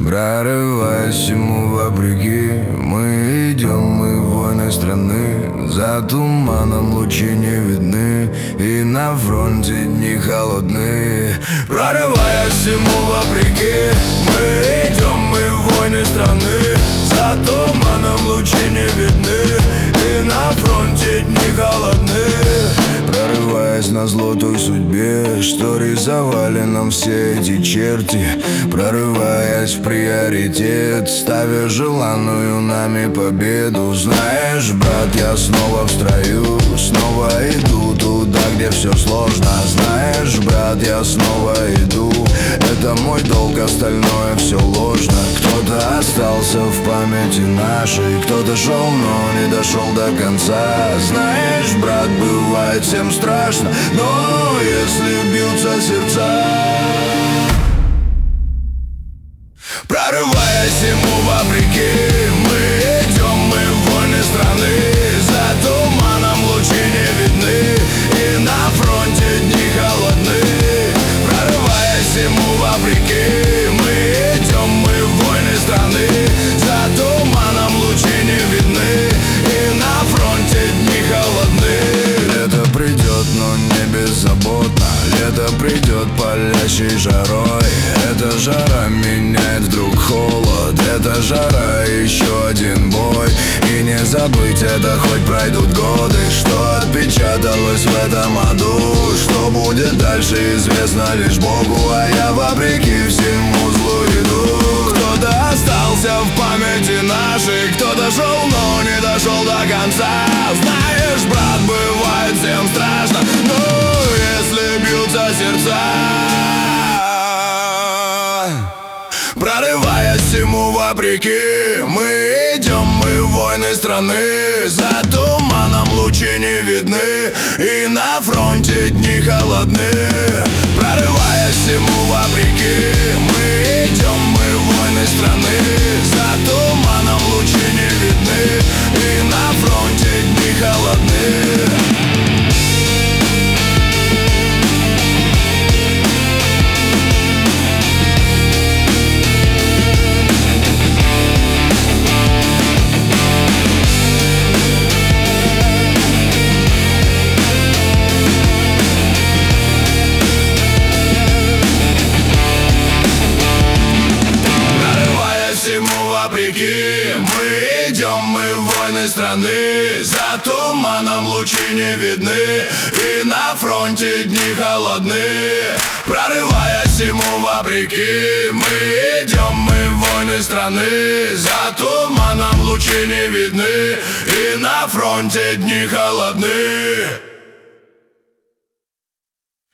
Прорываясь всему вопреки, мы идем, мы воины страны. За туманом лучи не видны, и на фронте дни холодные. Прорываясь всему вопреки, мы идем, мы воины страны. За туманом лучи не видны, и на фронте дни холодные. Прорываясь на злой судьбе, что рисовали нам все эти черти. Прорываясь в приоритет, ставя желанную нами победу. Знаешь, брат, я снова в строю, снова иду туда, где все сложно. Знаешь, брат, я снова иду, это мой долг, остальное все ложно. Кто-то остался в памяти нашей, кто-то шел, но не дошел до конца. Знаешь, брат, бывает всем страшно, но если бьются сердца. Прорываясь ему вопреки, мы идем, мы воины страны. За туманом лучи не видны, и на фронте дни холодны. Прорываясь ему вопреки, мы идем, мы воины страны. За туманом лучи не видны, и на фронте дни холодны. Лето придет, но не беззаботно. Лето придет палящей жарой. Эта жара меняет вдруг холод. Эта жара еще один бой. И не забыть это, хоть пройдут годы, что отпечаталось в этом аду. Что будет дальше, известно лишь Богу, а я вопреки всему злу иду. Кто-то остался в памяти нашей, кто-то шел, но не дошел до конца. Знаешь, брат, бывает всем страшно, но если бьются сердца. Прорываясь всему вопреки, мы идем, мы воины страны. За туманом лучи не видны, и на фронте дни холодны. Прорываясь всему вопреки, мы идем, мы воины страны. За туманом лучи не видны, и на фронте дни холодны. Вопреки, мы идем, мы воины страны. За туманом лучи не видны, и на фронте дни холодны. Прорываясь всему вопреки, мы идем, мы воины страны. За туманом лучи не видны, и на фронте дни холодны.